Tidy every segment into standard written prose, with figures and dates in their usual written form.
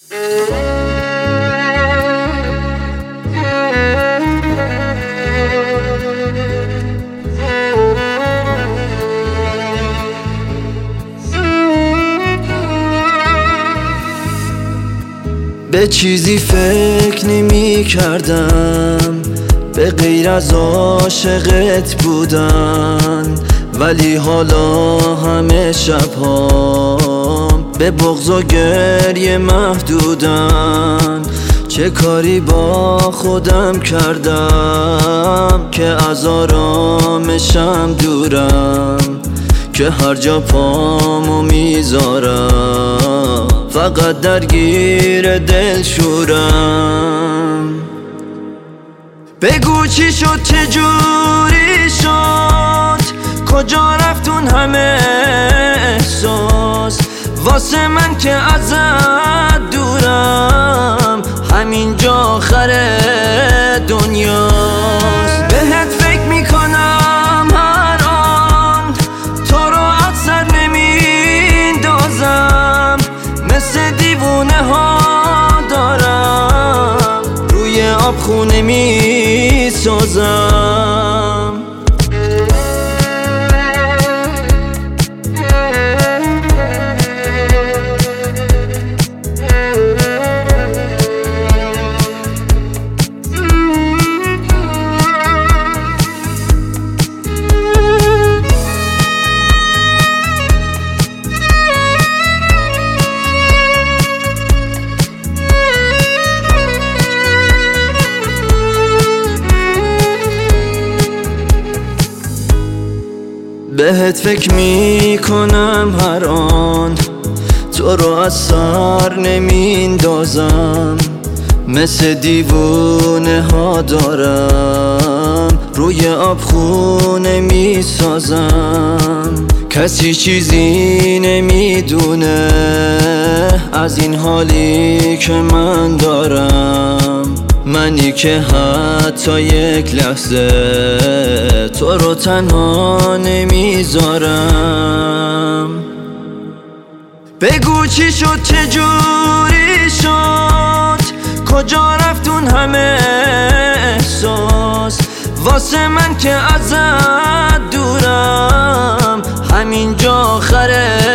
به چیزی فکر نمی کردم به غیر از عاشقت بودن، ولی حالا همه شب‌هام به بغض و گریه محدودن. چه کاری با خودم کردم که از آرامشم دورم، که هر جا پامو میذارم فقط درگیر دلشورم. بگو چی شد، چه جوری شد، کجا رفتون همه احساس واسه من که ازت دورم، همینجا آخر دنیاست. بهت فکر میکنم هر آن، تو رو از سر نمیندازم، مثل دیوونه ها دارم روی آبخونه میسازم. بهت فکر میکنم هر آن، تو رو از سر نمیندازم، مثل دیوونه ها دارم روی آبخونه میسازم. کسی چیزی نمیدونه از این حالی که من دارم، منی که حتی یک لحظه تو رو تنها نمیذارم. بگو چی شد، چه جوری شد، کجا رفتون همه احساس واسه من که ازت دورم، همینجا آخر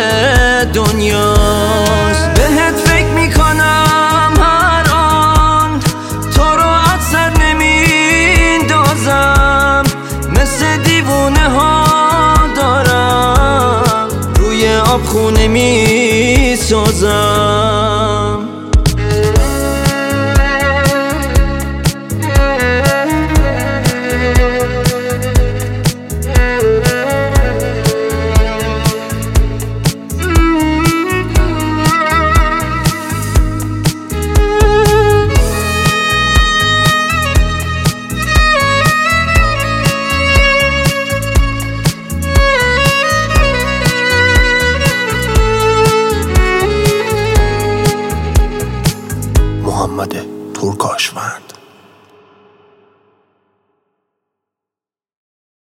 دنیاست. بهت فکر میکنم هر آن، تو رو از سر نمیندازم، مثل دیوونه ها دارم روی آبخونه میسازم. محمد پورکاشفن.